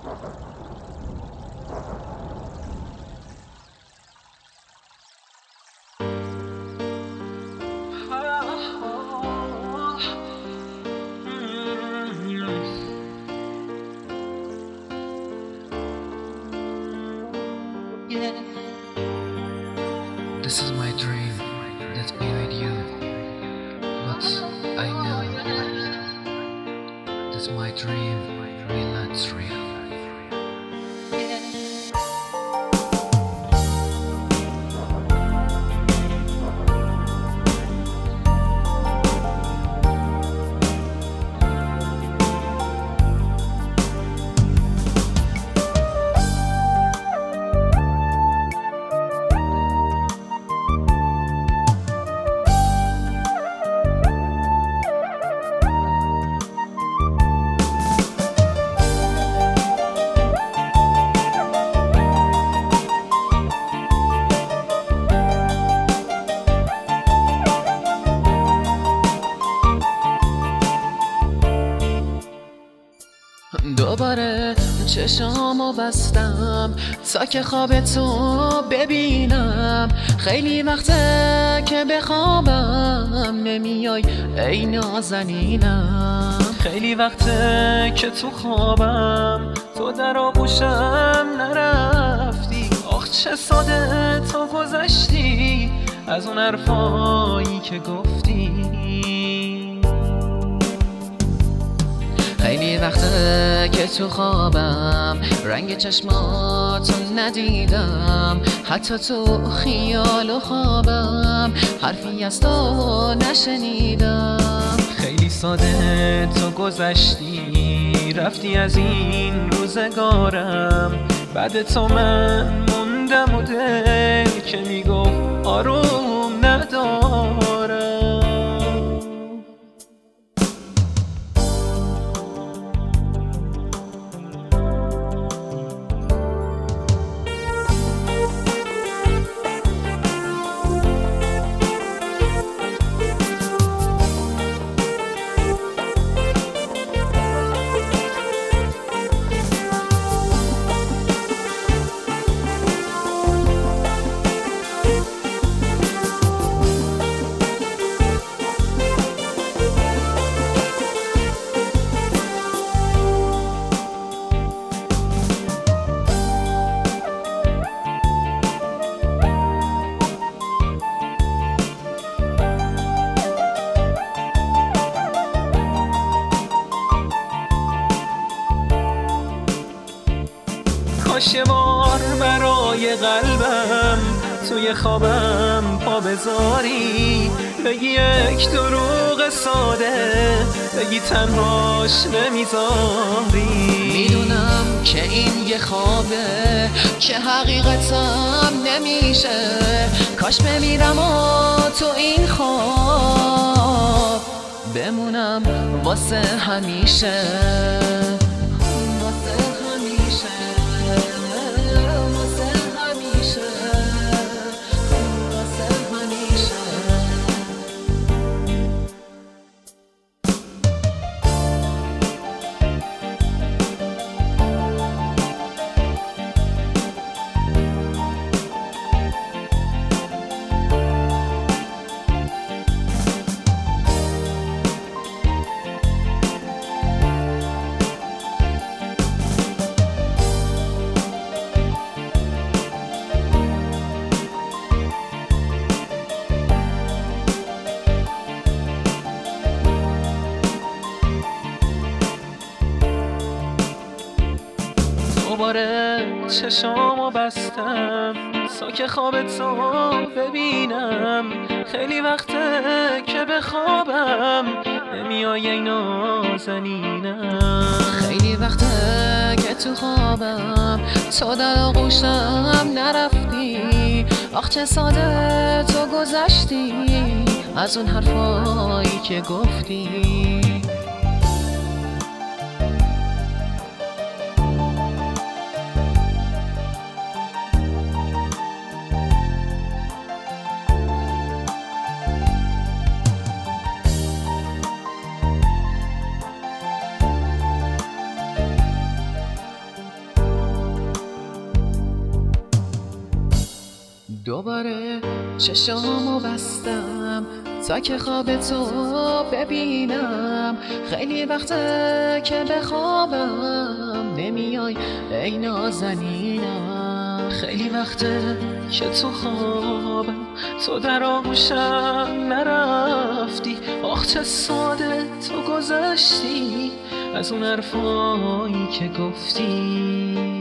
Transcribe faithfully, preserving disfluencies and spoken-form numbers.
This is my dream, that's be with you. But I know that's my dream, real not real. دوباره چشامو بستم تا که خواب تو ببینم. خیلی وقته که بخوابم نمیای ای نازنینم. خیلی وقته که تو خوابم تو در آغوشم نرفتی. آخ چه ساده تو گذشتی از اون حرفایی که گفتی. خیلی وقته که تو خوابم رنگ چشماتو ندیدم. حتی تو خیال و خوابم حرفی از تو نشنیدم. خیلی ساده تو گذشتی رفتی از این روزگارم. بعد تو من موندم و دل که میگفت آروم ندارم. کاش یه بار برای قلبم توی خوابم پا بذاری. بگی یک دروغ ساده بگی تنهاش نمیذاری. میدونم که این یه خوابه که حقیقتم نمیشه. کاش بمیرم و تو این خواب بمونم واسه همیشه. واسه همیشه واسه همیشه واسه همیشه. دوباره چشامو بستم تا که خواب تو ببینم. خیلی وقته که بخوابم نمیای ای نازنینم. خیلی وقته که تو خوابم تو در آغوشم نرفتی. آخ چه ساده تو گذشتی از اون حرفایی که گفتی. دوباره چشامو بستم تا که خواب تو ببینم. خیلی وقته که بخوابم نمیای ای نازنینم. خیلی وقته که تو خوابم تو در آغوشم نرفتی. آخ چه ساده تو گذشتی از اون حرفایی که گفتی.